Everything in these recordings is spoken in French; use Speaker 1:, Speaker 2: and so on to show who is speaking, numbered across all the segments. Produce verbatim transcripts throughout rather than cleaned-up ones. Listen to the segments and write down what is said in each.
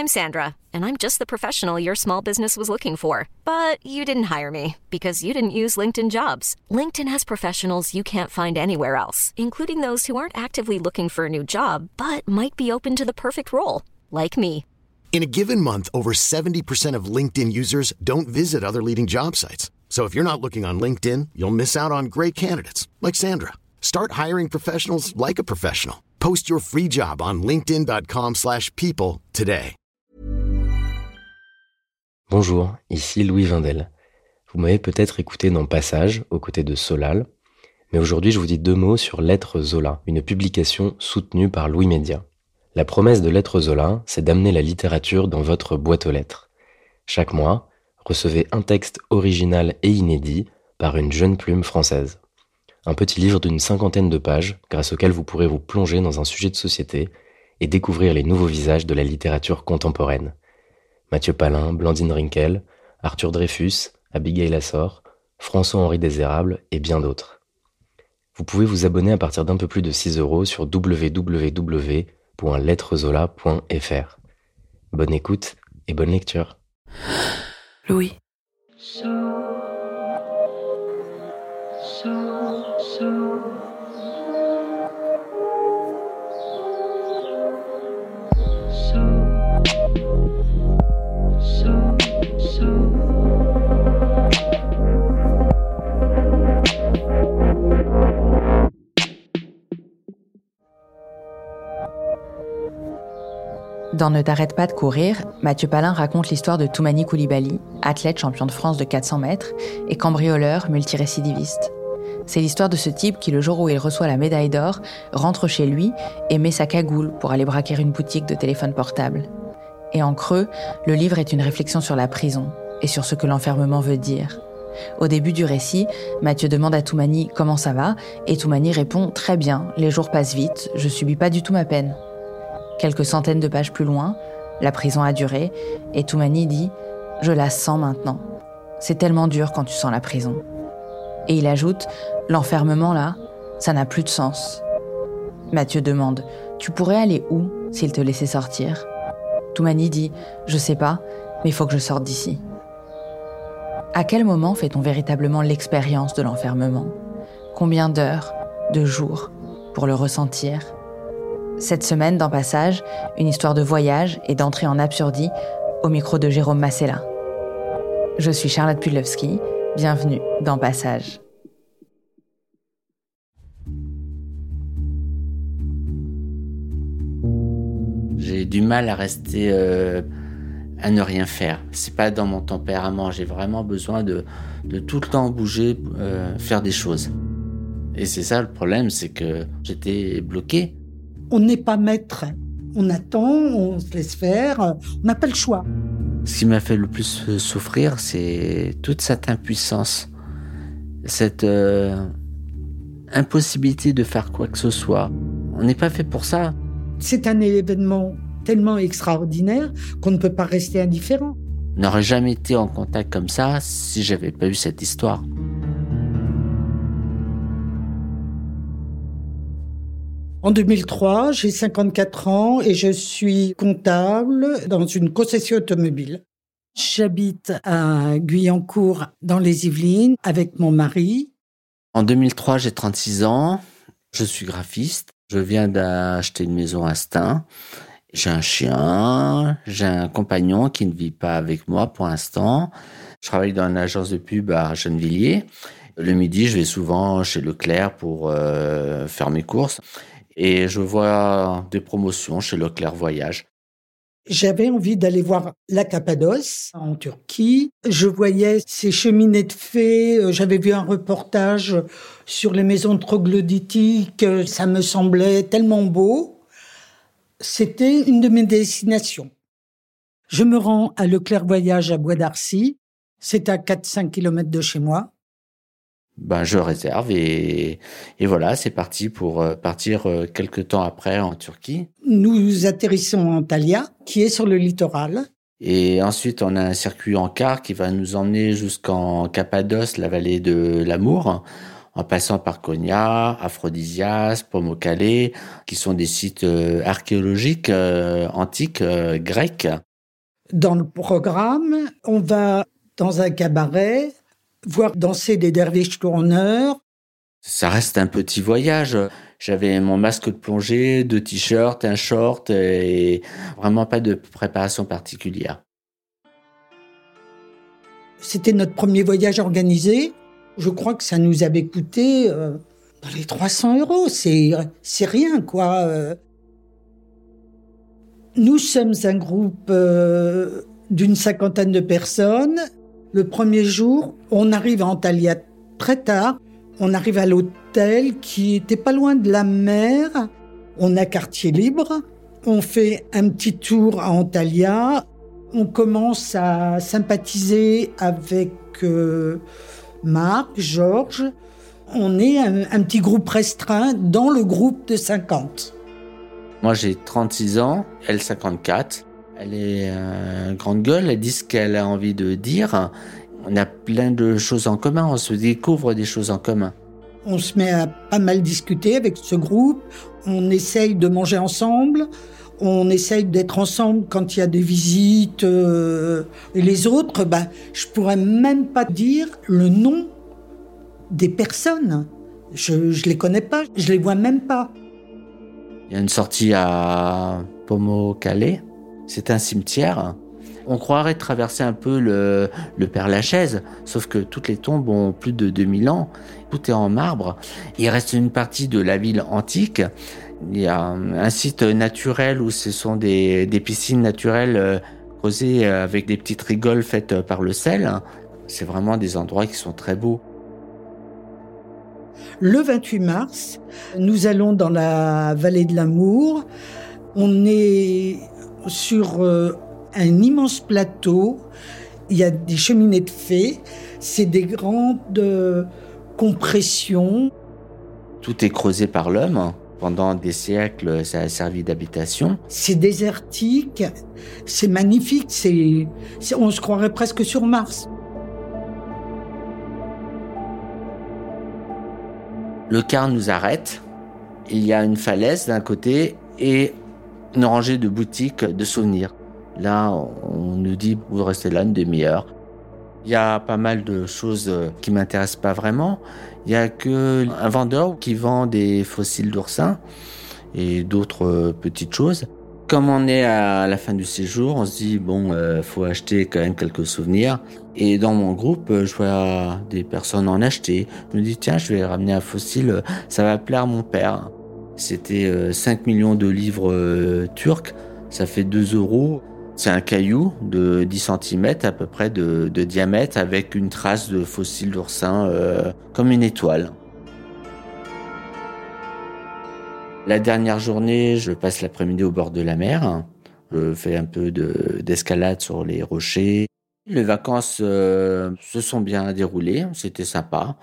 Speaker 1: I'm Sandra, and I'm just the professional your small business was looking for. But you didn't hire me because you didn't use LinkedIn Jobs. LinkedIn has professionals you can't find anywhere else, including those who aren't actively looking for a new job, but might be open to the perfect role, like me.
Speaker 2: In a given month, over seventy percent of LinkedIn users don't visit other leading job sites. So if you're not looking on LinkedIn, you'll miss out on great candidates like Sandra. Start hiring professionals like a professional. Post your free job on linkedin.com slash people today.
Speaker 3: Bonjour, ici Louis Vindel. Vous m'avez peut-être écouté dans Passage, aux côtés de Solal, mais aujourd'hui je vous dis deux mots sur Lettres Zola, une publication soutenue par Louis Média. La promesse de Lettres Zola, c'est d'amener la littérature dans votre boîte aux lettres. Chaque mois, recevez un texte original et inédit par une jeune plume française. Un petit livre d'une cinquantaine de pages, grâce auquel vous pourrez vous plonger dans un sujet de société et découvrir les nouveaux visages de la littérature contemporaine. Mathieu Palin, Blandine Rinkel, Arthur Dreyfus, Abigail Assor, François-Henri Désérable et bien d'autres. Vous pouvez vous abonner à partir d'un peu plus de six euros sur w w w point lettrezola point f r. Bonne écoute et bonne lecture.
Speaker 4: Louis.
Speaker 5: So, so, so.
Speaker 4: Dans Ne t'arrête pas de courir, Mathieu Palin raconte l'histoire de Toumani Coulibaly, athlète champion de France de quatre cents mètres et cambrioleur multirécidiviste. C'est l'histoire de ce type qui, le jour où il reçoit la médaille d'or, rentre chez lui et met sa cagoule pour aller braquer une boutique de téléphone portable. Et en creux, le livre est une réflexion sur la prison et sur ce que l'enfermement veut dire. Au début du récit, Mathieu demande à Toumani comment ça va et Toumani répond « Très bien, les jours passent vite, je subis pas du tout ma peine ». Quelques centaines de pages plus loin, la prison a duré, et Toumani dit « Je la sens maintenant. C'est tellement dur quand tu sens la prison. » Et il ajoute « L'enfermement là, ça n'a plus de sens. » Mathieu demande « Tu pourrais aller où s'il te laissait sortir ?» Toumani dit « Je sais pas, mais il faut que je sorte d'ici. » À quel moment fait-on véritablement l'expérience de l'enfermement ? Combien d'heures, de jours, pour le ressentir ? Cette semaine, dans Passage, une histoire de voyage et d'entrée en absurdie au micro de Jérôme Massella. Je suis Charlotte Pudlowski, bienvenue dans Passage.
Speaker 6: J'ai du mal à rester, euh, à ne rien faire. C'est pas dans mon tempérament. J'ai vraiment besoin de, de tout le temps bouger, euh, faire des choses. Et c'est ça le problème, c'est que j'étais bloqué.
Speaker 7: On n'est pas maître. On attend, on se laisse faire, on n'a pas le choix.
Speaker 6: Ce qui m'a fait le plus souffrir, c'est toute cette impuissance, cette euh, impossibilité de faire quoi que ce soit. On n'est pas fait pour ça.
Speaker 7: C'est un événement tellement extraordinaire qu'on ne peut pas rester indifférent.
Speaker 6: On n'aurait jamais été en contact comme ça si j'avais pas eu cette histoire.
Speaker 7: En deux mille trois, j'ai cinquante-quatre ans et je suis comptable dans une concession automobile. J'habite à Guyancourt, dans les Yvelines, avec mon mari.
Speaker 6: En deux mille trois, j'ai trente-six ans. Je suis graphiste. Je viens d'acheter une maison à Stein. J'ai un chien. J'ai un compagnon qui ne vit pas avec moi pour l'instant. Je travaille dans une agence de pub à Gennevilliers. Le midi, je vais souvent chez Leclerc pour euh, faire mes courses. Et je vois des promotions chez Leclerc Voyage.
Speaker 7: J'avais envie d'aller voir la Cappadoce, en Turquie. Je voyais ces cheminées de fées. J'avais vu un reportage sur les maisons troglodytiques. Ça me semblait tellement beau. C'était une de mes destinations. Je me rends à Leclerc Voyage à Bois d'Arcy. C'est à quatre à cinq kilomètres de chez moi.
Speaker 6: Ben, je réserve et, et voilà, c'est parti pour partir quelques temps après en Turquie.
Speaker 7: Nous atterrissons en Antalya, qui est sur le littoral.
Speaker 6: Et ensuite, on a un circuit en car qui va nous emmener jusqu'en Cappadoce, la vallée de l'Amour, en passant par Konya, Aphrodisias, Pamukkale, qui sont des sites archéologiques euh, antiques euh, grecs.
Speaker 7: Dans le programme, on va dans un cabaret, voir danser des derviches tourneurs.
Speaker 6: Ça reste un petit voyage. J'avais mon masque de plongée, deux t-shirts, un short et vraiment pas de préparation particulière.
Speaker 7: C'était notre premier voyage organisé. Je crois que ça nous avait coûté euh, dans les trois cents euros. C'est, c'est rien, quoi. Euh. Nous sommes un groupe euh, d'une cinquantaine de personnes. Le premier jour, on arrive à Antalya très tard. On arrive à l'hôtel qui était pas loin de la mer. On a quartier libre. On fait un petit tour à Antalya. On commence à sympathiser avec euh, Marc, Georges. On est un, un petit groupe restreint dans le groupe de cinquante.
Speaker 6: Moi, j'ai trente-six ans, elle cinquante-quatre. Elle est euh, grande gueule, elle dit ce qu'elle a envie de dire. On a plein de choses en commun, on se découvre des choses en commun.
Speaker 7: On se met à pas mal discuter avec ce groupe. On essaye de manger ensemble. On essaye d'être ensemble quand il y a des visites. Euh, et les autres, bah, je pourrais même pas dire le nom des personnes. Je, je les connais pas, je les vois même pas.
Speaker 6: Il y a une sortie à Pomokalé. C'est un cimetière. On croirait traverser un peu le, le Père-Lachaise, sauf que toutes les tombes ont plus de deux mille ans. Tout est en marbre. Il reste une partie de la ville antique. Il y a un site naturel où ce sont des, des piscines naturelles creusées avec des petites rigoles faites par le sel. C'est vraiment des endroits qui sont très beaux.
Speaker 7: Le vingt-huit mars, nous allons dans la vallée de l'Amour. On est sur euh, un immense plateau. Il y a des cheminées de fées. C'est des grandes euh, compressions.
Speaker 6: Tout est creusé par l'homme. Pendant des siècles, ça a servi d'habitation.
Speaker 7: C'est désertique, c'est magnifique, c'est, c'est, on se croirait presque sur Mars.
Speaker 6: Le car nous arrête. Il y a une falaise d'un côté et une rangée de boutiques de souvenirs. Là, on nous dit, vous restez là une demi-heure. Il y a pas mal de choses qui m'intéressent pas vraiment. Il y a que un vendeur qui vend des fossiles d'oursins et d'autres petites choses. Comme on est à la fin du séjour, on se dit bon, euh, faut acheter quand même quelques souvenirs. Et dans mon groupe, je vois des personnes en acheter. Je me dis tiens, je vais ramener un fossile, ça va plaire à mon père. C'était euh, cinq millions de livres euh, turcs, ça fait deux euros. C'est un caillou de dix centimètres à peu près de, de diamètre avec une trace de fossile d'oursin euh, comme une étoile. La dernière journée, je passe l'après-midi au bord de la mer. Je fais un peu de, d'escalade sur les rochers. Les vacances euh, se sont bien déroulées, c'était sympa.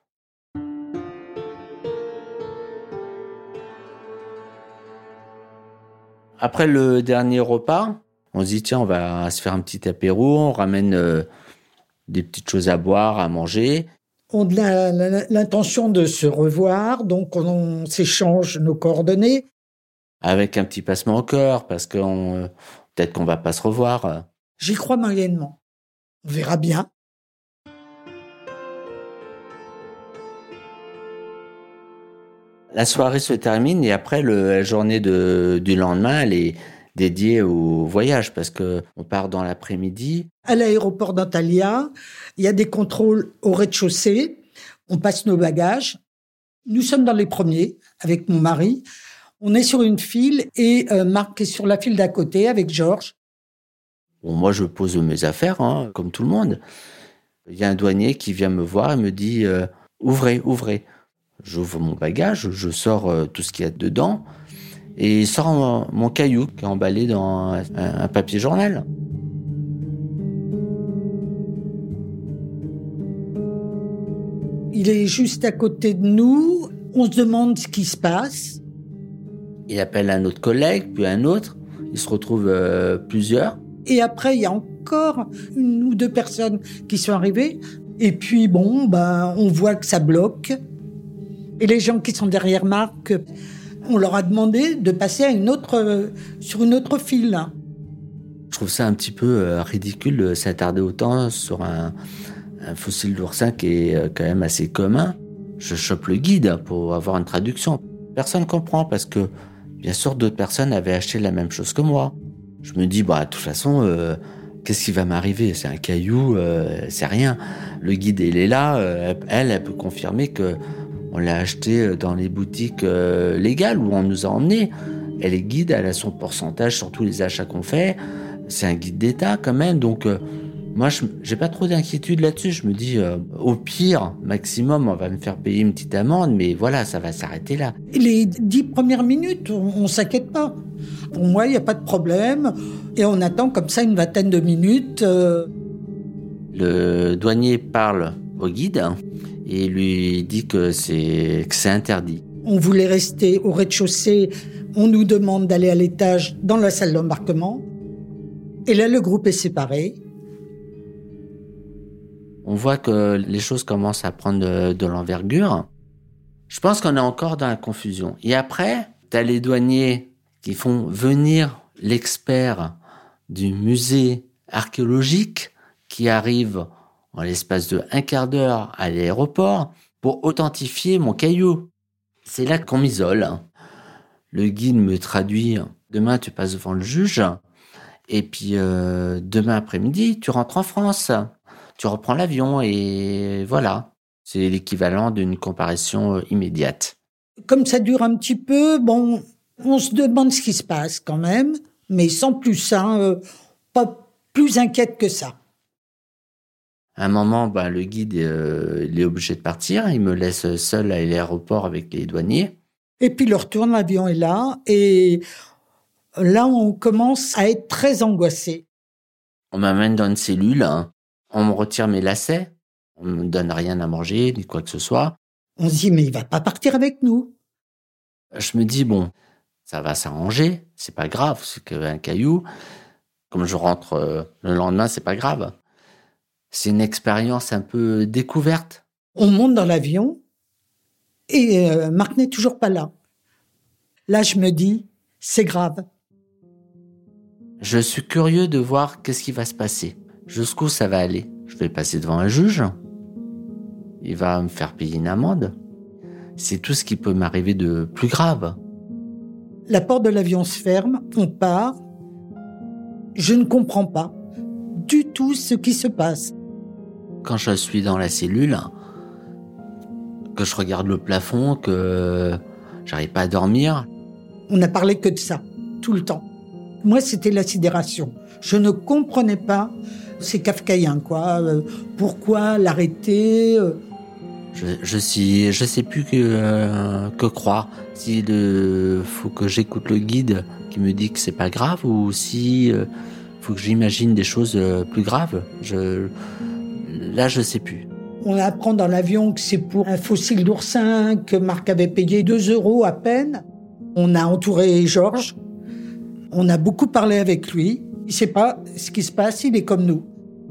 Speaker 6: Après le dernier repas, on se dit, tiens, on va se faire un petit apéro, on ramène euh, des petites choses à boire, à manger.
Speaker 7: On a l'intention de se revoir, donc on, on s'échange nos coordonnées.
Speaker 6: Avec un petit passement au cœur, parce que on, peut-être qu'on va pas se revoir.
Speaker 7: J'y crois moyennement. On verra bien.
Speaker 6: La soirée se termine et après, le, la journée de, du lendemain, elle est dédiée au voyage parce que on part dans l'après-midi.
Speaker 7: À l'aéroport d'Antalya, il y a des contrôles au rez-de-chaussée. On passe nos bagages. Nous sommes dans les premiers avec mon mari. On est sur une file et euh, Marc est sur la file d'à côté avec Georges.
Speaker 6: Bon, moi, je pose mes affaires, hein, comme tout le monde. Il y a un douanier qui vient me voir et me dit euh, « Ouvrez, ouvrez ». J'ouvre mon bagage, je sors euh, tout ce qu'il y a dedans et il sort mon, mon caillou qui est emballé dans un, un papier journal.
Speaker 7: Il est juste à côté de nous. On se demande ce qui se passe.
Speaker 6: Il appelle un autre collègue, puis un autre. Il se retrouve euh, plusieurs.
Speaker 7: Et après, il y a encore une ou deux personnes qui sont arrivées. Et puis, bon, ben, on voit que ça bloque. Et les gens qui sont derrière Marc, on leur a demandé de passer à une autre, sur une autre file.
Speaker 6: Je trouve ça un petit peu euh, ridicule de s'attarder autant sur un, un fossile d'oursin qui est euh, quand même assez commun. Je chope le guide pour avoir une traduction. Personne ne comprend parce que, bien sûr, d'autres personnes avaient acheté la même chose que moi. Je me dis, bah, de toute façon, euh, qu'est-ce qui va m'arriver ? C'est un caillou, euh, c'est rien. Le guide, il est là. Euh, elle, elle peut confirmer que on l'a acheté dans les boutiques euh, légales où on nous a emmenés. Elle est guide, elle a son pourcentage sur tous les achats qu'on fait. C'est un guide d'État quand même, donc euh, moi je j'ai pas trop d'inquiétude là-dessus. Je me dis euh, au pire, maximum, on va me faire payer une petite amende, mais voilà, ça va s'arrêter là.
Speaker 7: Les dix premières minutes, on, on s'inquiète pas. Pour moi, il n'y a pas de problème, et on attend comme ça une vingtaine de minutes. Euh...
Speaker 6: Le douanier parle au guide et lui dit que c'est que c'est interdit.
Speaker 7: On voulait rester au rez-de-chaussée. On nous demande d'aller à l'étage dans la salle d'embarquement. Et là, le groupe est séparé.
Speaker 6: On voit que les choses commencent à prendre de, de l'envergure. Je pense qu'on est encore dans la confusion. Et après, t'as les douaniers qui font venir l'expert du musée archéologique qui arrive en l'espace de un quart d'heure à l'aéroport pour authentifier mon caillou. C'est là qu'on m'isole. Le guide me traduit. Demain, tu passes devant le juge. Et puis, euh, demain après-midi, tu rentres en France. Tu reprends l'avion et voilà. C'est l'équivalent d'une comparution immédiate.
Speaker 7: Comme ça dure un petit peu, bon, on se demande ce qui se passe quand même, mais sans plus, hein, euh, pas plus inquiète que ça.
Speaker 6: À un moment, ben, le guide euh, il est obligé de partir. Il me laisse seul à l'aéroport avec les douaniers.
Speaker 7: Et puis le retour de l'avion est là, et là, on commence à être très angoissé.
Speaker 6: On m'amène dans une cellule, hein. On me retire mes lacets, on me donne rien à manger, ni quoi que ce soit.
Speaker 7: On se dit, mais il va pas partir avec nous.
Speaker 6: Je me dis, bon, ça va s'arranger, c'est pas grave, c'est qu'un caillou. Comme je rentre euh, le lendemain, c'est pas grave. C'est une expérience un peu découverte.
Speaker 7: On monte dans l'avion, et euh, Marc n'est toujours pas là. Là, je me dis, c'est grave.
Speaker 6: Je suis curieux de voir qu'est-ce qui va se passer. Jusqu'où ça va aller. Je vais passer devant un juge. Il va me faire payer une amende. C'est tout ce qui peut m'arriver de plus grave.
Speaker 7: La porte de l'avion se ferme, on part. Je ne comprends pas du tout ce qui se passe.
Speaker 6: Quand je suis dans la cellule, que je regarde le plafond, que j'arrive pas à dormir.
Speaker 7: On n'a parlé que de ça, tout le temps. Moi, c'était la sidération. Je ne comprenais pas, c'est kafkaïen, quoi. Euh, pourquoi l'arrêter euh...
Speaker 6: Je je sais je sais plus que euh, que croire. Si le faut que j'écoute le guide qui me dit que c'est pas grave ou si euh, faut que j'imagine des choses euh, plus graves. Je là je sais plus.
Speaker 7: On apprend dans l'avion que c'est pour un fossile d'oursin que Marc avait payé deux euros à peine. On a entouré Georges. On a beaucoup parlé avec lui. Il sait pas ce qui se passe, il est comme nous.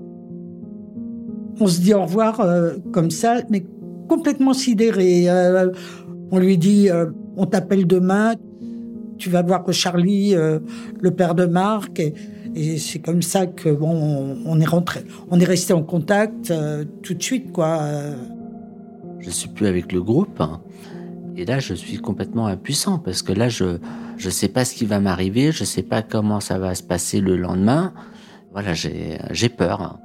Speaker 7: On se dit au revoir euh, comme ça, mais complètement sidéré. Euh, on lui dit, euh, on t'appelle demain, tu vas voir Charlie, euh, le père de Marc. Et, et c'est comme ça que bon, on, on est rentré, on est resté en contact euh, tout de suite, quoi.
Speaker 6: Je suis plus avec le groupe. Et là, je suis complètement impuissant parce que là, je je sais pas ce qui va m'arriver, je sais pas comment ça va se passer le lendemain. Voilà, j'ai j'ai peur.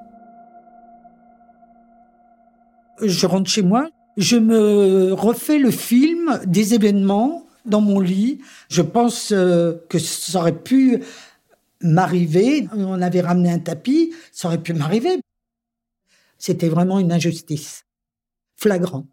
Speaker 7: Je rentre chez moi, je me refais le film des événements dans mon lit. Je pense euh, que ça aurait pu m'arriver. On avait ramené un tapis, ça aurait pu m'arriver. C'était vraiment une injustice flagrante.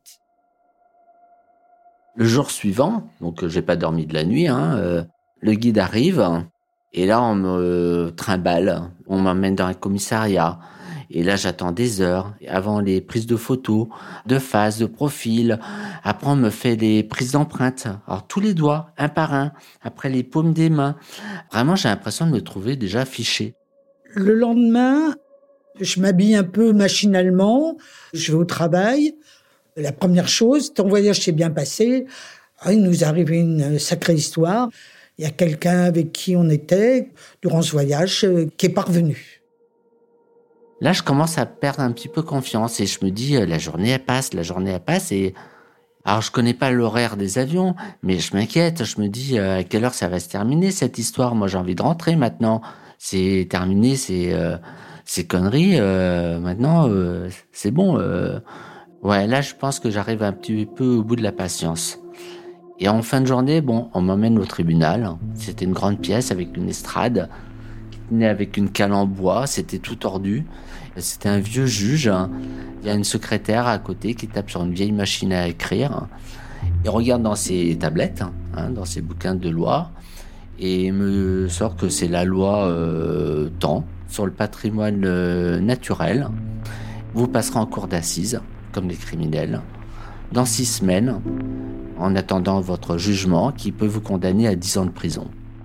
Speaker 6: Le jour suivant, donc j'ai pas dormi de la nuit, hein, euh, le guide arrive et là on me trimballe, on m'emmène dans un commissariat et là j'attends des heures avant les prises de photos, de face, de profil. Après on me fait des prises d'empreintes, alors tous les doigts, un par un, après les paumes des mains. Vraiment j'ai l'impression de me trouver déjà fiché.
Speaker 7: Le lendemain, je m'habille un peu machinalement, je vais au travail. La première chose, ton voyage s'est bien passé. Ah, il nous est arrivé une sacrée histoire. Il y a quelqu'un avec qui on était durant ce voyage euh, qui est parvenu.
Speaker 6: Là, je commence à perdre un petit peu confiance et je me dis, euh, la journée, elle passe, la journée, elle passe. Et alors, je connais pas l'horaire des avions, mais je m'inquiète. Je me dis, euh, à quelle heure ça va se terminer, cette histoire? Moi, j'ai envie de rentrer maintenant. C'est terminé, c'est euh, ces conneries. Euh, maintenant, euh, c'est bon. Euh. Ouais, là, je pense que j'arrive un petit peu au bout de la patience. Et en fin de journée, bon, on m'emmène au tribunal. C'était une grande pièce avec une estrade qui tenait avec une cale en bois. C'était tout tordu. C'était un vieux juge. Il y a une secrétaire à côté qui tape sur une vieille machine à écrire. Il regarde dans ses tablettes, hein, dans ses bouquins de loi, et il me sort que c'est la loi euh, tant sur le patrimoine euh, naturel. Vous passerez en cour d'assises, comme les criminels, dans six semaines, en attendant votre jugement qui peut vous condamner à dix ans de prison.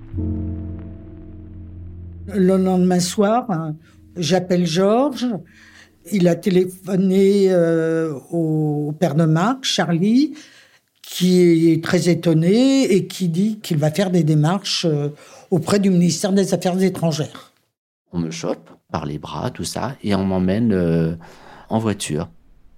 Speaker 7: Le lendemain soir, j'appelle Georges. Il a téléphoné euh, au père de Marc, Charlie, qui est très étonné et qui dit qu'il va faire des démarches euh, auprès du ministère des Affaires étrangères.
Speaker 6: On me chope par les bras, tout ça, et on m'emmène euh, en voiture.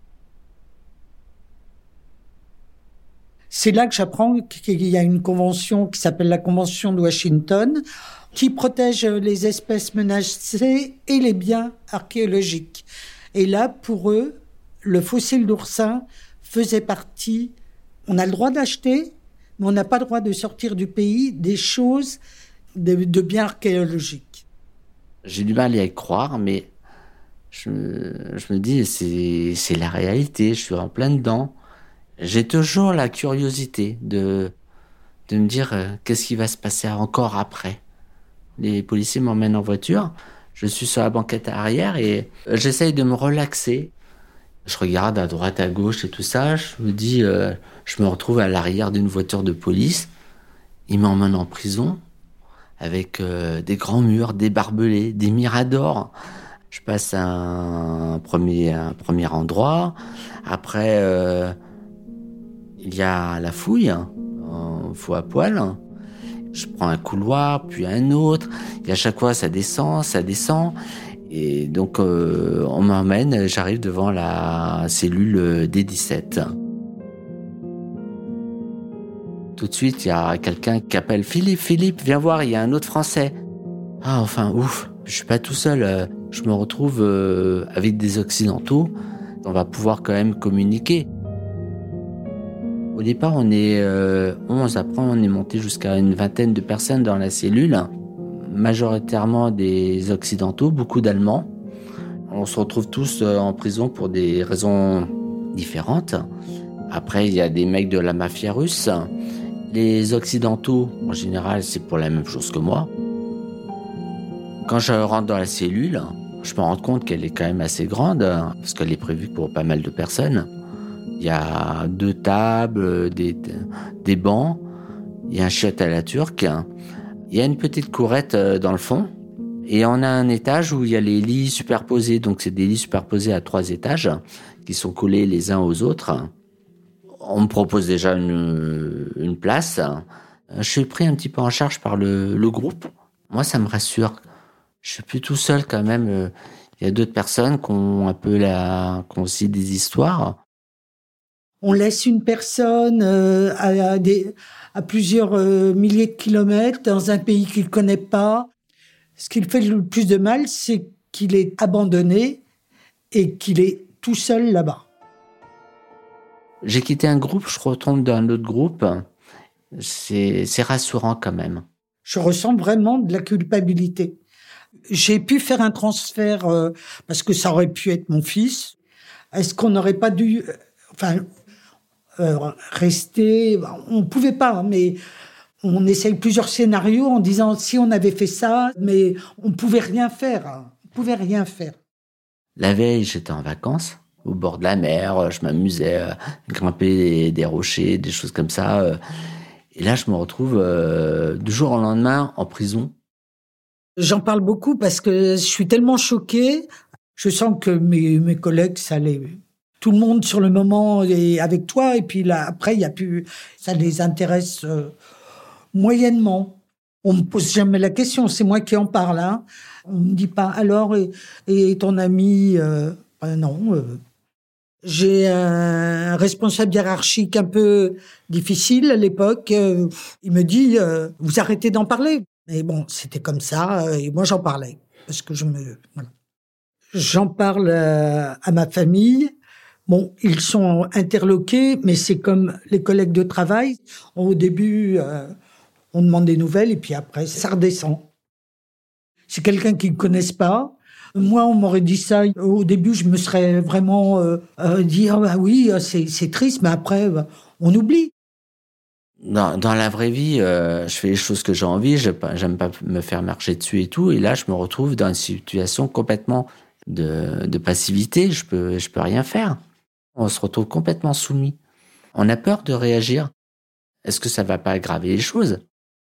Speaker 7: C'est là que j'apprends qu'il y a une convention qui s'appelle la Convention de Washington, qui protège les espèces menacées et les biens archéologiques. Et là, pour eux, le fossile d'oursin faisait partie. On a le droit d'acheter, mais on n'a pas le droit de sortir du pays des choses de, de biens archéologiques.
Speaker 6: J'ai du mal à y croire, mais je, je me dis, c'est, c'est la réalité, je suis en plein dedans. J'ai toujours la curiosité de, de me dire euh, qu'est-ce qui va se passer encore après. Les policiers m'emmènent en voiture, je suis sur la banquette arrière et euh, j'essaye de me relaxer. Je regarde à droite, à gauche et tout ça, je me dis, euh, je me retrouve à l'arrière d'une voiture de police. Ils m'emmènent en prison avec euh, des grands murs, des barbelés, des miradors. Je passe à un premier, un premier endroit. Après, euh, il y a la fouille, en faux à poil. Je prends un couloir, puis un autre. Et à chaque fois, ça descend, ça descend. Et donc, euh, on m'emmène, j'arrive devant la cellule D dix-sept. Tout de suite, il y a quelqu'un qui appelle « Philippe, Philippe, viens voir, il y a un autre Français. » Ah, enfin, ouf, je suis pas tout seul. Je me retrouve euh, avec des Occidentaux. On va pouvoir quand même communiquer. Au départ, on est euh, onze. Après, on est monté jusqu'à une vingtaine de personnes dans la cellule. Majoritairement des Occidentaux, beaucoup d'Allemands. On se retrouve tous en prison pour des raisons différentes. Après, il y a des mecs de la mafia russe. Les Occidentaux, en général, c'est pour la même chose que moi. Quand je rentre dans la cellule, je me rends compte qu'elle est quand même assez grande, parce qu'elle est prévue pour pas mal de personnes. Il y a deux tables, des, des bancs, il y a un chiotte à la turque. Il y a une petite courette dans le fond. Et on a un étage où il y a les lits superposés. Donc, c'est des lits superposés à trois étages qui sont collés les uns aux autres. On me propose déjà une, une place. Je suis pris un petit peu en charge par le, le groupe. Moi, ça me rassure. Je suis plus tout seul quand même. Il y a d'autres personnes qui ont un peu la, qui ont aussi des histoires.
Speaker 7: On laisse une personne euh, à, à, des, à plusieurs euh, milliers de kilomètres dans un pays qu'il ne connaît pas. Ce qui le fait le plus de mal, c'est qu'il est abandonné et qu'il est tout seul là-bas.
Speaker 6: J'ai quitté un groupe, je retombe dans un autre groupe. C'est, c'est rassurant quand même.
Speaker 7: Je ressens vraiment de la culpabilité. J'ai pu faire un transfert euh, parce que ça aurait pu être mon fils. Est-ce qu'on n'aurait pas dû... Euh, enfin... Euh, rester, on pouvait pas, mais on essaye plusieurs scénarios en disant si on avait fait ça, mais on pouvait rien faire, on pouvait rien faire.
Speaker 6: La veille, j'étais en vacances, au bord de la mer, je m'amusais à grimper des, des rochers, des choses comme ça. Et là, je me retrouve euh, du jour au lendemain en prison.
Speaker 7: J'en parle beaucoup parce que je suis tellement choquée, je sens que mes, mes collègues, ça les... Tout le monde sur le moment est avec toi et puis là après il y a plus, ça les intéresse euh, moyennement. On me pose jamais la question, c'est moi qui en parle. Hein. On me dit pas, alors, et, et ton ami euh, ben non. Euh, j'ai un responsable hiérarchique un peu difficile à l'époque. Euh, il me dit, euh, vous arrêtez d'en parler. Mais bon, c'était comme ça, euh, et moi j'en parlais. Parce que je me... Voilà. J'en parle euh, à ma famille. Bon, ils sont interloqués, mais c'est comme les collègues de travail. Au début... Euh, on demande des nouvelles et puis après, ça redescend. C'est quelqu'un qu'ils ne connaissent pas. Moi, on m'aurait dit ça. Au début, je me serais vraiment euh, euh, dit ah bah oui, c'est, c'est triste, mais après, bah, on oublie.
Speaker 6: Dans, dans la vraie vie, euh, je fais les choses que j'ai envie. Je, j'aime pas me faire marcher dessus et tout. Et là, je me retrouve dans une situation complètement de, de passivité. Je peux, je peux rien faire. On se retrouve complètement soumis. On a peur de réagir. Est-ce que ça va pas aggraver les choses ?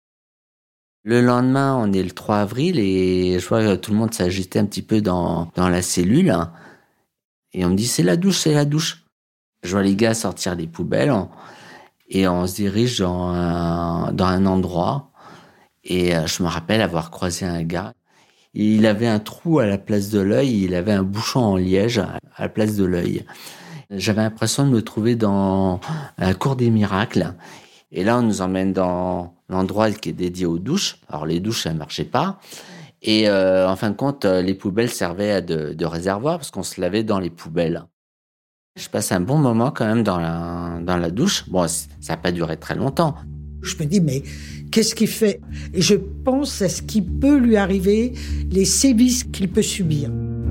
Speaker 6: Le lendemain, on est le trois avril et je vois que tout le monde s'agitait un petit peu dans, dans la cellule. Et on me dit, c'est la douche, c'est la douche. Je vois les gars sortir les poubelles et on se dirige dans un, dans un endroit. Et je me rappelle avoir croisé un gars. Il avait un trou à la place de l'œil, il avait un bouchon en liège à la place de l'œil. J'avais l'impression de me trouver dans la cour des miracles. Et là, on nous emmène dans l'endroit qui est dédié aux douches. Alors, les douches, ça ne marchait pas. Et euh, en fin de compte, les poubelles servaient de, de réservoir parce qu'on se lavait dans les poubelles. Je passe un bon moment quand même dans la, dans la douche. Bon, ça n'a pas duré très longtemps.
Speaker 7: Je me dis, mais qu'est-ce qu'il fait ? Et je pense à ce qui peut lui arriver, les sévices qu'il peut subir.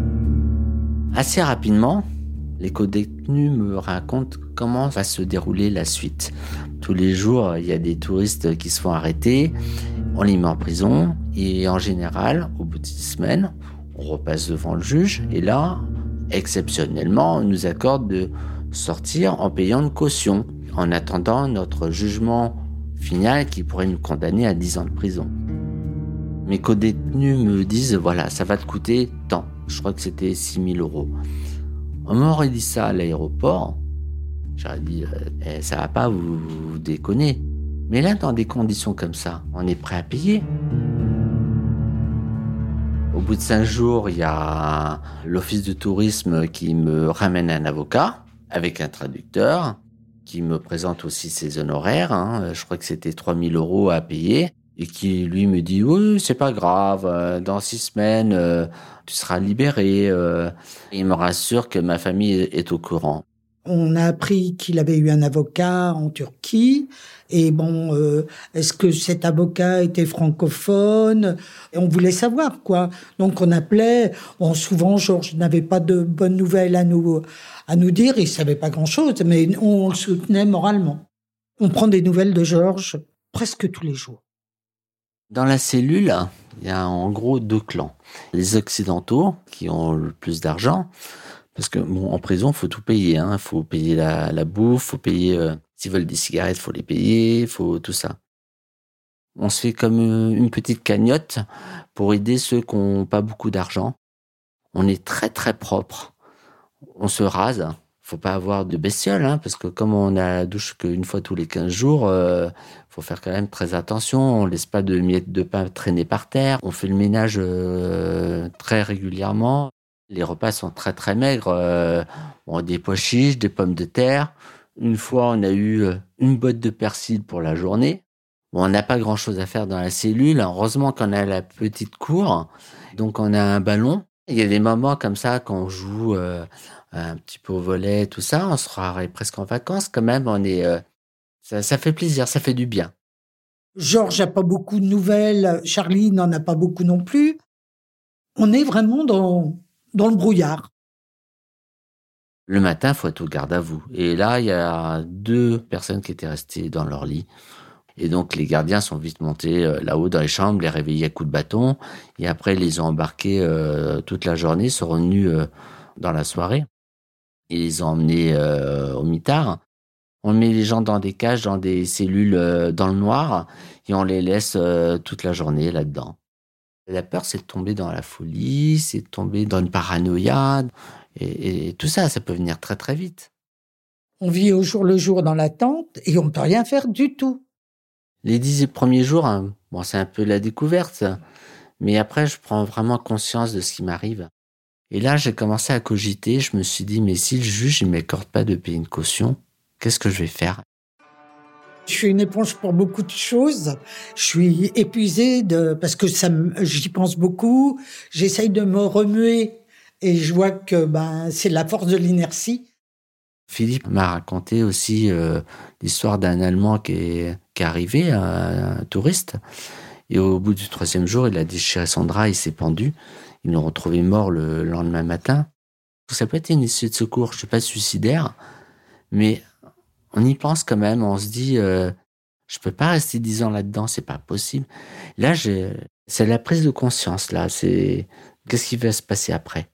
Speaker 6: Assez rapidement, les co-détenus me racontent comment va se dérouler la suite. Tous les jours, il y a des touristes qui se font arrêter, on les met en prison et en général, au bout de six semaines, on repasse devant le juge et là, exceptionnellement, on nous accorde de sortir en payant une caution en attendant notre jugement final qui pourrait nous condamner à dix ans de prison. Mes co-détenus me disent, voilà, ça va te coûter tant. Je crois que c'était six mille euros. On m'aurait dit ça à l'aéroport. J'aurais dit, eh, ça va pas, vous, vous déconnez. Mais là, dans des conditions comme ça, on est prêt à payer. Au bout de cinq jours, il y a l'office de tourisme qui me ramène un avocat avec un traducteur, qui me présente aussi ses honoraires. Hein. Je crois que c'était trois mille euros à payer. Et qui, lui, me dit, oui, c'est pas grave, dans six semaines, euh, tu seras libéré. Euh. Il me rassure que ma famille est au courant.
Speaker 7: On a appris qu'il avait eu un avocat en Turquie. Et bon, euh, est-ce que cet avocat était francophone ? Et on voulait savoir, quoi. Donc on appelait. Bon, souvent, Georges n'avait pas de bonnes nouvelles à nous, à nous dire. Il savait pas grand-chose, mais on le soutenait moralement. On prend des nouvelles de Georges presque tous les jours.
Speaker 6: Dans la cellule, il y a en gros deux clans. Les occidentaux, qui ont le plus d'argent, parce que bon, en prison, faut tout payer. Hein. Faut payer la, la bouffe, faut payer... Euh, s'ils veulent des cigarettes, faut les payer, faut tout ça. On se fait comme une petite cagnotte pour aider ceux qui n'ont pas beaucoup d'argent. On est très très propre. On se rase. Faut pas avoir de bestiole, hein, parce que comme on a la douche qu'une fois tous les quinze jours, euh, faut faire quand même très attention. On laisse pas de miettes de pain traîner par terre. On fait le ménage euh, très régulièrement. Les repas sont très très maigres. Euh, on a des pois chiches, des pommes de terre. Une fois, on a eu une botte de persil pour la journée. Bon, on n'a pas grand chose à faire dans la cellule. Heureusement qu'on a la petite cour. Donc on a un ballon. Il y a des moments comme ça quand on joue euh, un petit peu au volet, tout ça, on se croirait presque en vacances quand même. On est, euh, ça, ça fait plaisir, ça fait du bien.
Speaker 7: Georges n'a pas beaucoup de nouvelles, Charlie n'en a pas beaucoup non plus. On est vraiment dans, dans le brouillard.
Speaker 6: Le matin, il faut être au garde à vous. Et là, il y a deux personnes qui étaient restées dans leur lit. Et donc, les gardiens sont vite montés euh, là-haut dans les chambres, les réveillés à coups de bâton. Et après, ils les ont embarqués euh, toute la journée, ils sont revenus euh, dans la soirée. Ils les ont emmenés euh, au mitard. On met les gens dans des cages, dans des cellules euh, dans le noir, et on les laisse euh, toute la journée là-dedans. La peur, c'est de tomber dans la folie, c'est de tomber dans une paranoïa. Et, et tout ça, ça peut venir très très vite.
Speaker 7: On vit au jour le jour dans l'attente et on ne peut rien faire du tout.
Speaker 6: Les dix premiers jours, hein, Bon, c'est un peu la découverte, mais après, je prends vraiment conscience de ce qui m'arrive. Et là, j'ai commencé à cogiter. Je me suis dit, mais si le juge ne m'accorde pas de payer une caution, qu'est-ce que je vais faire ?
Speaker 7: Je suis une éponge pour beaucoup de choses. Je suis épuisée de, parce que ça me, j'y pense beaucoup. J'essaye de me remuer et je vois que ben, c'est la force de l'inertie.
Speaker 6: Philippe m'a raconté aussi euh, l'histoire d'un Allemand qui est, qui est arrivé, un, un touriste. Et au bout du troisième jour, il a déchiré son drap, il s'est pendu. Ils l'ont retrouvé mort le lendemain matin. Ça peut être une issue de secours, je ne suis pas suicidaire, mais on y pense quand même, on se dit, euh, je ne peux pas rester dix ans là-dedans, c'est pas possible. Là, j'ai, c'est la prise de conscience, là, c'est qu'est-ce qui va se passer après.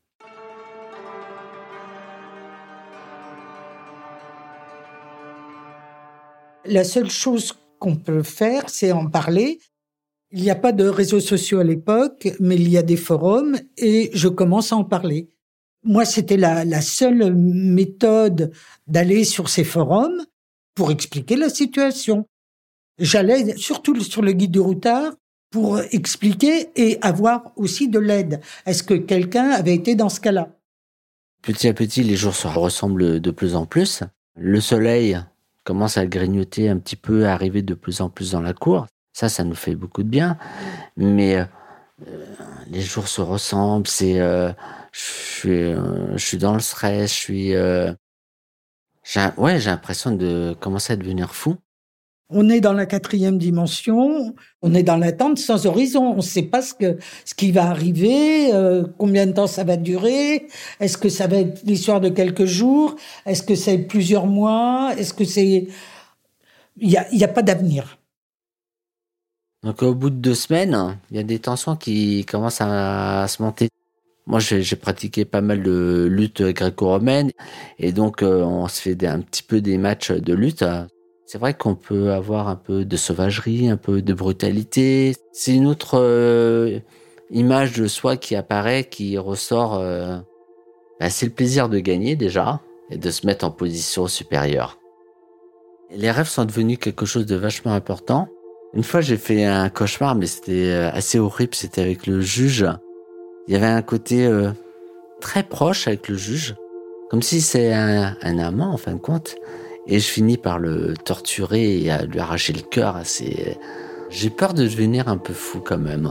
Speaker 7: La seule chose qu'on peut faire, c'est en parler. Il n'y a pas de réseaux sociaux à l'époque, mais il y a des forums et je commence à en parler. Moi, c'était la, la seule méthode d'aller sur ces forums pour expliquer la situation. J'allais surtout sur le guide du routard pour expliquer et avoir aussi de l'aide. Est-ce que quelqu'un avait été dans ce cas-là ?
Speaker 6: Petit à petit, les jours se ressemblent de plus en plus. Le soleil commence à grignoter un petit peu, à arriver de plus en plus dans la cour. Ça, ça nous fait beaucoup de bien. Mais euh, les jours se ressemblent. C'est, euh, je suis, euh, je suis dans le stress. Je suis, euh, j'ai, ouais, j'ai l'impression de commencer à devenir fou.
Speaker 7: On est dans la quatrième dimension. On est dans l'attente sans horizon. On ne sait pas ce que, ce qui va arriver, euh, combien de temps ça va durer. Est-ce que ça va être l'histoire de quelques jours ? Est-ce que c'est plusieurs mois ? Est-ce que c'est, il y a, il y a pas d'avenir.
Speaker 6: Donc, au bout de deux semaines, il y a des tensions qui commencent à, à se monter. Moi, j'ai, j'ai pratiqué pas mal de lutte gréco-romaine. Et donc, euh, on se fait des, un petit peu des matchs de lutte. C'est vrai qu'on peut avoir un peu de sauvagerie, un peu de brutalité. C'est une autre euh, image de soi qui apparaît, qui ressort. Euh, bah, c'est le plaisir de gagner, déjà, et de se mettre en position supérieure. Les rêves sont devenus quelque chose de vachement important. Une fois, j'ai fait un cauchemar, mais c'était assez horrible. C'était avec le juge. Il y avait un côté euh, très proche avec le juge, comme si c'est un, un amant, en fin de compte. Et je finis par le torturer et à lui arracher le cœur. C'est... J'ai peur de devenir un peu fou quand même.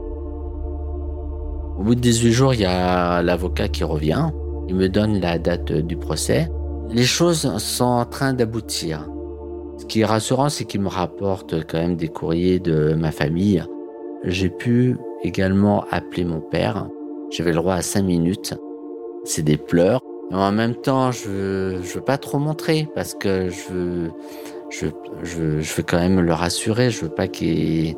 Speaker 6: Au bout de dix-huit jours, il y a l'avocat qui revient. Il me donne la date du procès. Les choses sont en train d'aboutir. Ce qui est rassurant, c'est qu'il me rapporte quand même des courriers de ma famille. J'ai pu également appeler mon père. J'avais le droit à cinq minutes. C'est des pleurs. Mais en même temps, je veux, je veux pas trop montrer parce que je veux, je, je, je veux quand même le rassurer. Je veux pas qu'il...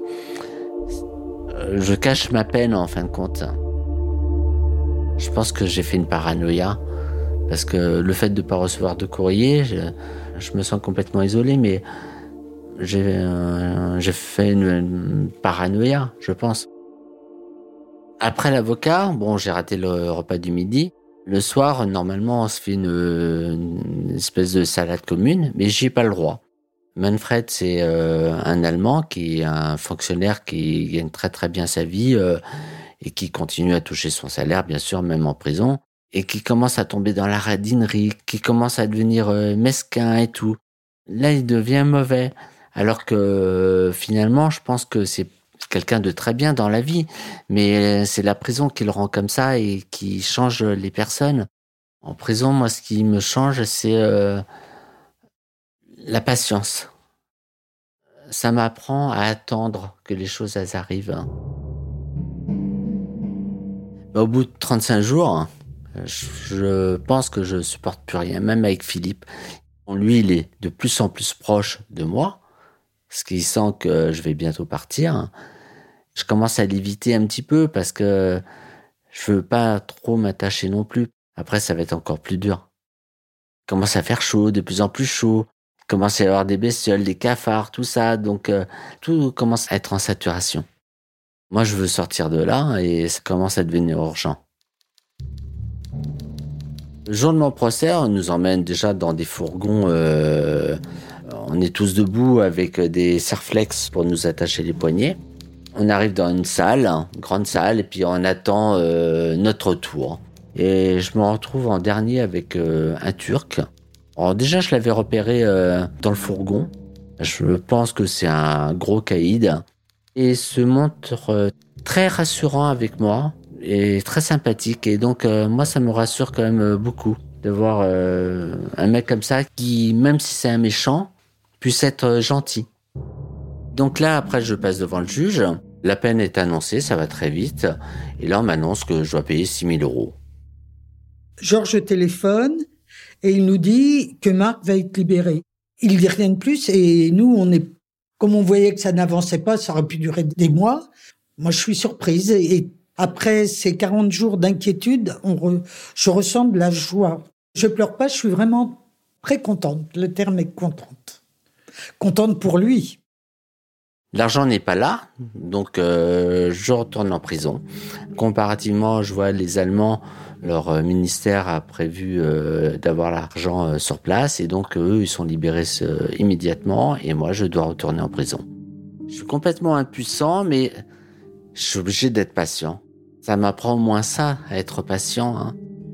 Speaker 6: Je cache ma peine en fin de compte. Je pense que j'ai fait une paranoïa parce que le fait de pas recevoir de courrier, je, je me sens complètement isolé, mais j'ai, euh, j'ai fait une, une paranoïa, je pense. Après l'avocat, bon, j'ai raté le repas du midi. Le soir, normalement, on se fait une, une espèce de salade commune, mais j'y ai pas le droit. Manfred, c'est euh, un Allemand qui est un fonctionnaire qui gagne très très bien sa vie euh, et qui continue à toucher son salaire, bien sûr, même en prison, et qui commence à tomber dans la radinerie, qui commence à devenir euh, mesquin et tout. Là, il devient mauvais, alors que euh, finalement, je pense que c'est quelqu'un de très bien dans la vie, mais c'est la prison qui le rend comme ça et qui change les personnes. En prison, moi, ce qui me change, c'est euh, la patience. Ça m'apprend à attendre que les choses elles arrivent. Au bout de trente-cinq jours, je pense que je supporte plus rien, même avec Philippe. Lui, il est de plus en plus proche de moi, parce qu'il sent que je vais bientôt partir. Je commence à l'éviter un petit peu parce que je veux pas trop m'attacher non plus. Après, ça va être encore plus dur. Il commence à faire chaud, de plus en plus chaud. Il commence à y avoir des bestioles, des cafards, tout ça. Donc, euh, tout commence à être en saturation. Moi, je veux sortir de là et ça commence à devenir urgent. Le jour de mon procès, on nous emmène déjà dans des fourgons. Euh, on est tous debout avec des serflex pour nous attacher les poignets. On arrive dans une salle, une grande salle, et puis on attend euh, notre tour. Et je me retrouve en dernier avec euh, un Turc. Alors déjà, je l'avais repéré euh, dans le fourgon. Je pense que c'est un gros caïd. Et se montre euh, très rassurant avec moi et très sympathique. Et donc, euh, moi, ça me rassure quand même euh, beaucoup de voir euh, un mec comme ça qui, même si c'est un méchant, puisse être euh, gentil. Donc là, après, je passe devant le juge. La peine est annoncée, ça va très vite. Et là, on m'annonce que je dois payer six mille euros.
Speaker 7: Georges téléphone et il nous dit que Marc va être libéré. Il dit rien de plus et nous, on est, comme on voyait que ça n'avançait pas, ça aurait pu durer des mois. Moi, je suis surprise et après ces quarante jours d'inquiétude, on re, je ressens de la joie. Je pleure pas, je suis vraiment très contente. Le terme est contente. Contente pour lui.
Speaker 6: L'argent n'est pas là, donc euh, je retourne en prison. Comparativement, je vois les Allemands, leur ministère a prévu euh, d'avoir l'argent euh, sur place, et donc eux, ils sont libérés euh, immédiatement, et moi, je dois retourner en prison. Je suis complètement impuissant, mais je suis obligé d'être patient. Ça m'apprend au moins ça, à être patient. Hein.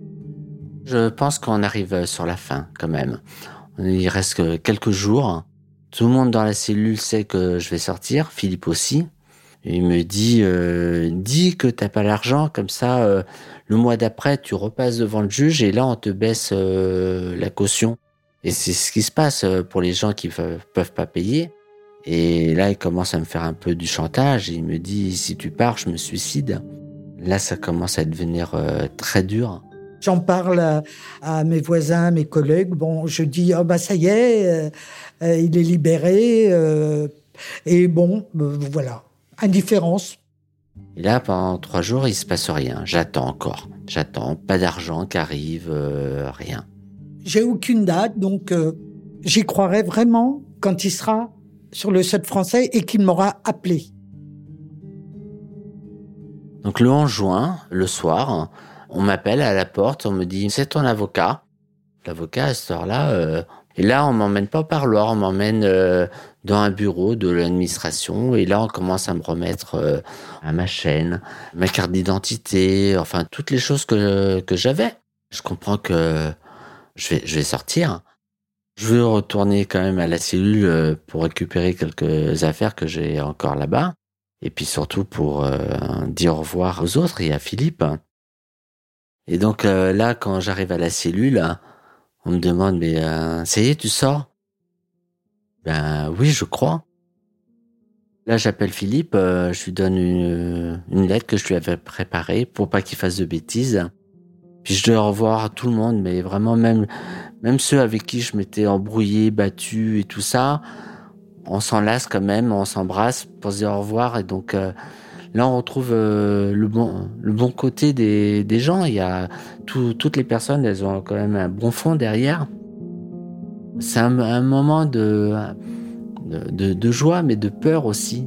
Speaker 6: Je pense qu'on arrive sur la fin, quand même. Il reste que quelques jours. Tout le monde dans la cellule sait que je vais sortir, Philippe aussi. Il me dit, euh, dis que t'as pas l'argent, comme ça, euh, le mois d'après, tu repasses devant le juge et là, on te baisse euh, la caution. Et c'est ce qui se passe pour les gens qui ne peuvent pas payer. Et là, il commence à me faire un peu du chantage. Il me dit, si tu pars, je me suicide. Là, ça commence à devenir euh, très dur.
Speaker 7: J'en parle à, à mes voisins, à mes collègues. Bon, je dis, oh bah ça y est, euh, euh, il est libéré. Euh, et bon, euh, voilà, indifférence.
Speaker 6: Et là, pendant trois jours, il se passe rien. J'attends encore. J'attends. Pas d'argent qui arrive, euh, rien.
Speaker 7: J'ai aucune date, donc euh, j'y croirai vraiment quand il sera sur le sol français et qu'il m'aura appelé.
Speaker 6: Donc le onze juin, le soir, on m'appelle à la porte, on me dit « c'est ton avocat ». L'avocat, à cette heure-là, euh, et là, on m'emmène pas au parloir, on m'emmène euh, dans un bureau de l'administration, et là, on commence à me remettre euh, à ma chaîne, ma carte d'identité, enfin, toutes les choses que, que j'avais. Je comprends que je vais, je vais sortir. Je veux retourner quand même à la cellule pour récupérer quelques affaires que j'ai encore là-bas, et puis surtout pour euh, dire au revoir aux autres et à Philippe. Et donc euh, là, quand j'arrive à la cellule, on me demande, mais euh, ça y est, tu sors? Ben oui, je crois. Là, j'appelle Philippe, euh, je lui donne une, une lettre que je lui avais préparée pour pas qu'il fasse de bêtises. Puis je dois revoir tout le monde, mais vraiment même, même ceux avec qui je m'étais embrouillé, battu et tout ça, on s'enlace quand même, on s'embrasse pour se dire au revoir. Et donc euh, là, on retrouve euh, le bon, le bon côté des, des gens. Il y a tout, toutes les personnes, elles ont quand même un bon fond derrière. C'est un, un moment de, de, de, de joie, mais de peur aussi.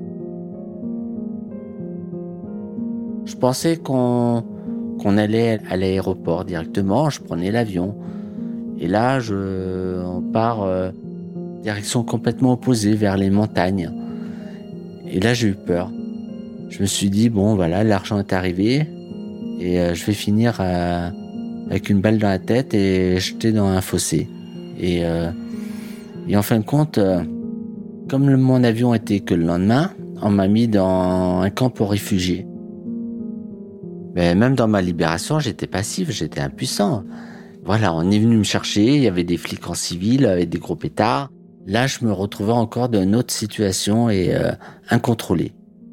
Speaker 6: Je pensais qu'on qu'on allait à l'aéroport directement, je prenais l'avion. Et là, je, on part euh, direction complètement opposée, vers les montagnes. Et là, j'ai eu peur. Je me suis dit, bon, voilà, l'argent est arrivé et euh, je vais finir euh, avec une balle dans la tête et jeter dans un fossé. Et, euh, et en fin de compte, euh, comme le, mon avion était que le lendemain, on m'a mis dans un camp pour réfugiés. Mais même dans ma libération, j'étais passif, j'étais impuissant. Voilà, on est venu me chercher, il y avait des flics en civil avec des gros pétards. Là, je me retrouvais encore dans une autre situation et euh, incontrôlée.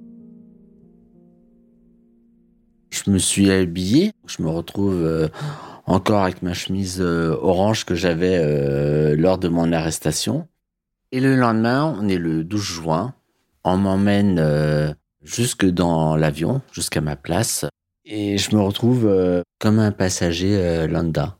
Speaker 6: Je me suis habillé, je me retrouve euh, encore avec ma chemise euh, orange que j'avais euh, lors de mon arrestation. Et le lendemain, on est le douze juin, on m'emmène euh, jusque dans l'avion, jusqu'à ma place. Et je me retrouve euh, comme un passager euh, lambda.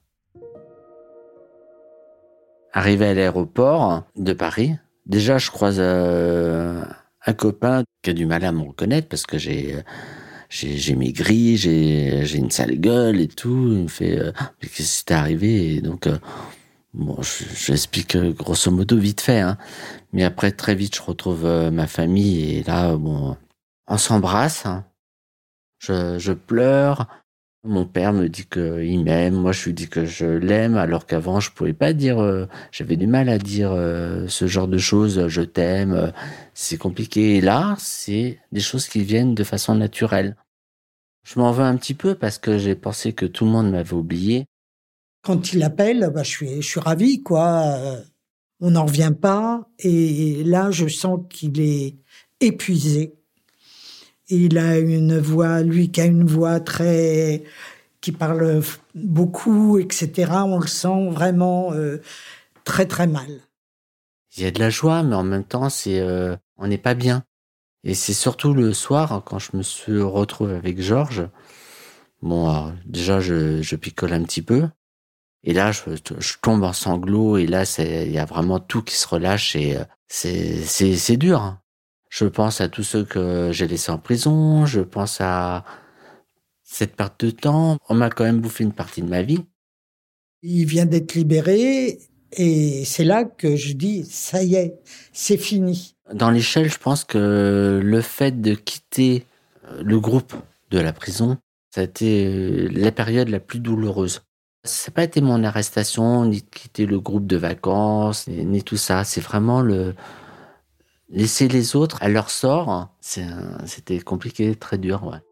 Speaker 6: Arrivé à l'aéroport de Paris, déjà je croise euh, un copain qui a du mal à me reconnaître parce que j'ai j'ai, j'ai maigri, j'ai, j'ai une sale gueule et tout. Il me fait euh, « mais qu'est-ce qui t'est arrivé ?» Et donc, euh, bon, je, je l'explique grosso modo vite fait. Hein. Mais après, très vite, je retrouve euh, ma famille et là, bon... On s'embrasse, hein. je, je pleure. Mon père me dit qu'il m'aime, moi je lui dis que je l'aime, alors qu'avant je pouvais pas dire, euh, j'avais du mal à dire euh, ce genre de choses, je t'aime, euh, c'est compliqué. Et là, c'est des choses qui viennent de façon naturelle. Je m'en veux un petit peu parce que j'ai pensé que tout le monde m'avait oublié.
Speaker 7: Quand il appelle, bah, je suis, je suis ravie, quoi. Euh, On n'en revient pas. Et là, je sens qu'il est épuisé. Il a une voix, lui qui a une voix très, qui parle beaucoup, et cetera. On le sent vraiment euh, très très mal.
Speaker 6: Il y a de la joie, mais en même temps, c'est, euh, on n'est pas bien. Et c'est surtout le soir, quand je me suis retrouvé avec Georges. Bon, alors, déjà, je, je picole un petit peu. Et là, je, je tombe en sanglots. Et là, c'est, il y a vraiment tout qui se relâche. Et euh, c'est, c'est, c'est dur. Je pense à tous ceux que j'ai laissés en prison. Je pense à cette perte de temps. On m'a quand même bouffé une partie de ma vie.
Speaker 7: Il vient d'être libéré. Et c'est là que je dis, ça y est, c'est fini.
Speaker 6: Dans l'échelle, je pense que le fait de quitter le groupe de la prison, ça a été la période la plus douloureuse. Ça n'a pas été mon arrestation, ni de quitter le groupe de vacances, ni, ni tout ça. C'est vraiment le laisser les autres à leur sort. C'est un, c'était compliqué, très dur, ouais.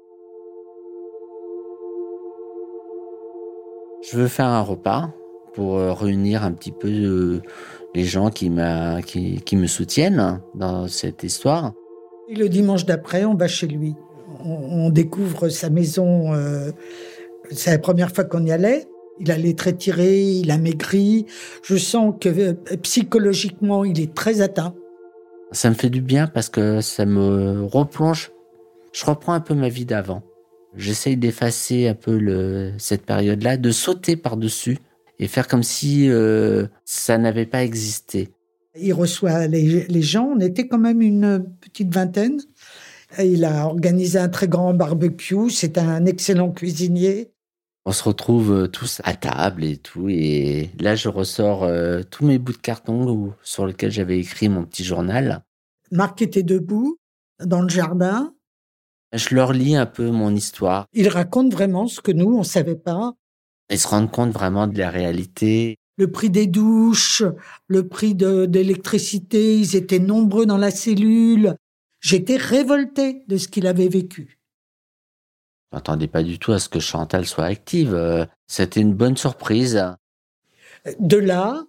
Speaker 6: Je veux faire un repas pour réunir un petit peu euh, les gens qui, m'a, qui, qui me soutiennent dans cette histoire.
Speaker 7: Et le dimanche d'après, on va chez lui. On, on découvre sa maison. Euh, c'est la première fois qu'on y allait. Il a les traits tirés, il a maigri. Je sens que euh, psychologiquement, il est très atteint.
Speaker 6: Ça me fait du bien parce que ça me replonge. Je reprends un peu ma vie d'avant. J'essaye d'effacer un peu le, cette période-là, de sauter par-dessus et faire comme si euh, ça n'avait pas existé.
Speaker 7: Il reçoit les, les gens. On était quand même une petite vingtaine. Il a organisé un très grand barbecue. C'est un excellent cuisinier.
Speaker 6: On se retrouve tous à table et tout. Et là, je ressors euh, tous mes bouts de carton où, sur lesquels j'avais écrit mon petit journal.
Speaker 7: Marc était debout dans le jardin.
Speaker 6: Je leur lis un peu mon histoire.
Speaker 7: Il raconte vraiment ce que nous, on ne savait pas.
Speaker 6: Ils se rendent compte vraiment de la réalité.
Speaker 7: Le prix des douches, le prix de, d'électricité, ils étaient nombreux dans la cellule. J'étais révoltée de ce qu'il avait vécu.
Speaker 6: Je m'attendais pas du tout à ce que Chantal soit active. C'était une bonne surprise.
Speaker 7: De là,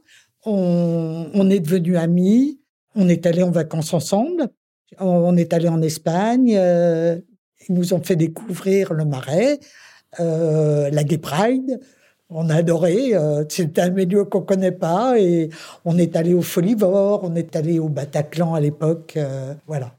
Speaker 7: on, on est devenus amis. On est allés en vacances ensemble. On est allés en Espagne. Euh, ils nous ont fait découvrir le Marais, euh, la Gay Pride. On a adoré. Euh, c'est un milieu qu'on connaît pas. Et on est allé au Folivore. On est allé au Bataclan à l'époque. Euh, voilà.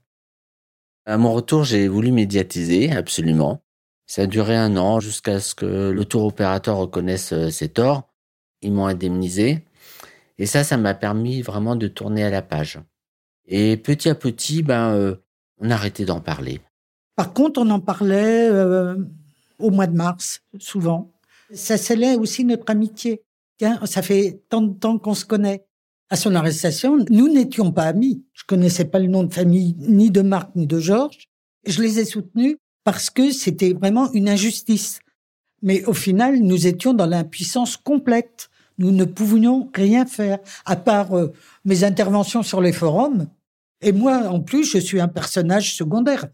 Speaker 6: À mon retour, j'ai voulu médiatiser, absolument. Ça a duré un an jusqu'à ce que le tour opérateur reconnaisse ses torts. Ils m'ont indemnisé. Et ça, ça m'a permis vraiment de tourner à la page. Et petit à petit, ben, euh, on a arrêté d'en parler.
Speaker 7: Par contre, on en parlait euh, au mois de mars, souvent. Ça scellait aussi notre amitié. Tiens, ça fait tant de temps qu'on se connaît. À son arrestation, nous n'étions pas amis. Je connaissais pas le nom de famille ni de Marc ni de Georges. Je les ai soutenus parce que c'était vraiment une injustice. Mais au final, nous étions dans l'impuissance complète. Nous ne pouvions rien faire, à part euh, mes interventions sur les forums. Et moi, en plus, je suis un personnage secondaire.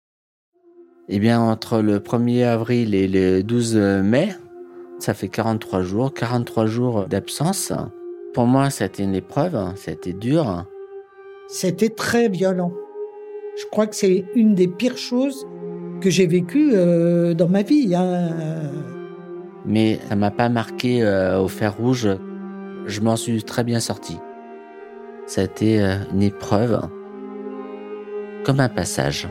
Speaker 6: Eh bien, entre le premier avril et le douze mai, ça fait quarante-trois jours, quarante-trois jours d'absence. Pour moi, ça a été une épreuve, ça a été dur.
Speaker 7: C'était très violent. Je crois que c'est une des pires choses que j'ai vécues euh, dans ma vie. Hein.
Speaker 6: Mais ça m'a pas marqué euh, au fer rouge. Je m'en suis très bien sorti. Ça a été euh, une épreuve, comme un passage.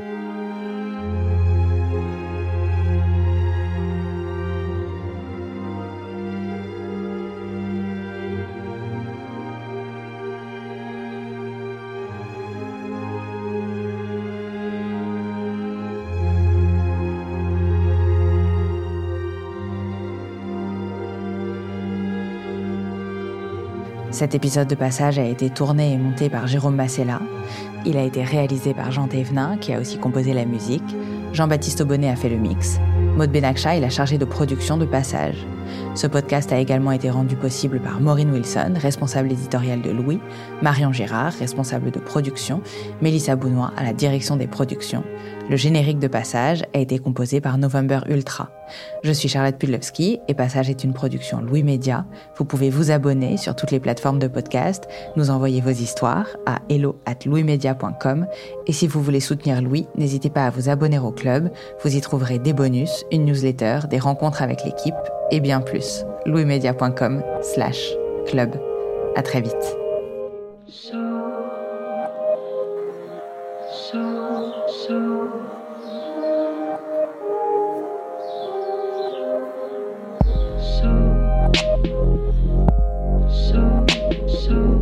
Speaker 4: Cet épisode de Passage a été tourné et monté par Jérôme Massella. Il a été réalisé par Jean Thévenin, qui a aussi composé la musique. Jean-Baptiste Aubonnet a fait le mix. Maud Benakcha est la chargée de production de Passage. Ce podcast a également été rendu possible par Maureen Wilson, responsable éditoriale de Louis, Marion Gérard, responsable de production, Mélissa Bounois à la direction des productions. Le générique de Passage a été composé par November Ultra. Je suis Charlotte Pudlowski et Passage est une production Louis Média. Vous pouvez vous abonner sur toutes les plateformes de podcast, nous envoyer vos histoires à hello at louismedia point com et si vous voulez soutenir Louis, n'hésitez pas à vous abonner au club. Vous y trouverez des bonus, une newsletter, des rencontres avec l'équipe et bien plus. louismedia point com slash club. À très vite.
Speaker 5: So, so, so. So, so.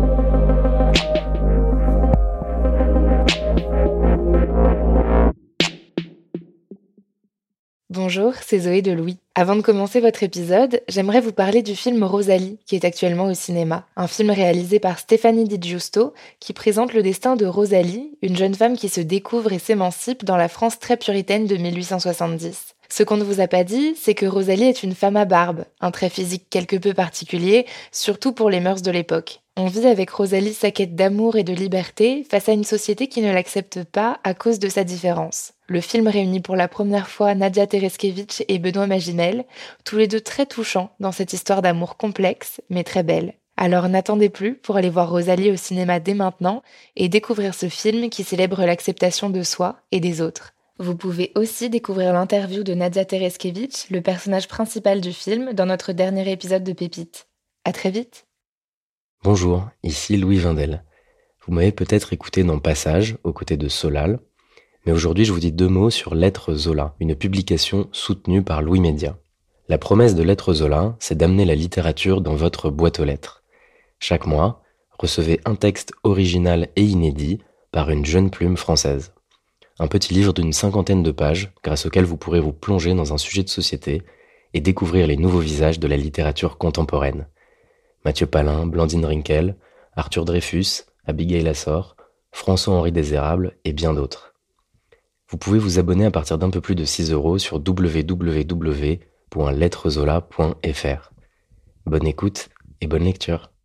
Speaker 8: Bonjour, c'est Zoé de Louis. Avant de commencer votre épisode, j'aimerais vous parler du film Rosalie, qui est actuellement au cinéma. Un film réalisé par Stéphanie Di Giusto, qui présente le destin de Rosalie, une jeune femme qui se découvre et s'émancipe dans la France très puritaine de mille huit cent soixante-dix. Ce qu'on ne vous a pas dit, c'est que Rosalie est une femme à barbe, un trait physique quelque peu particulier, surtout pour les mœurs de l'époque. On vit avec Rosalie sa quête d'amour et de liberté face à une société qui ne l'accepte pas à cause de sa différence. Le film réunit pour la première fois Nadia Tereskevich et Benoît Magimel, tous les deux très touchants dans cette histoire d'amour complexe, mais très belle. Alors n'attendez plus pour aller voir Rosalie au cinéma dès maintenant et découvrir ce film qui célèbre l'acceptation de soi et des autres. Vous pouvez aussi découvrir l'interview de Nadia Tereskevich, le personnage principal du film, dans notre dernier épisode de Pépites. À très vite.
Speaker 3: Bonjour, ici Louis Vindel. Vous m'avez peut-être écouté dans Passage, aux côtés de Solal, mais aujourd'hui je vous dis deux mots sur Lettres Zola, une publication soutenue par Louis Média. La promesse de Lettres Zola, c'est d'amener la littérature dans votre boîte aux lettres. Chaque mois, recevez un texte original et inédit par une jeune plume française. Un petit livre d'une cinquantaine de pages, grâce auquel vous pourrez vous plonger dans un sujet de société et découvrir les nouveaux visages de la littérature contemporaine. Mathieu Palin, Blandine Rinkel, Arthur Dreyfus, Abigail Assor, François-Henri Désérable et bien d'autres. Vous pouvez vous abonner à partir d'un peu plus de six euros sur w w w point lettres zola point f r. Bonne écoute et bonne lecture.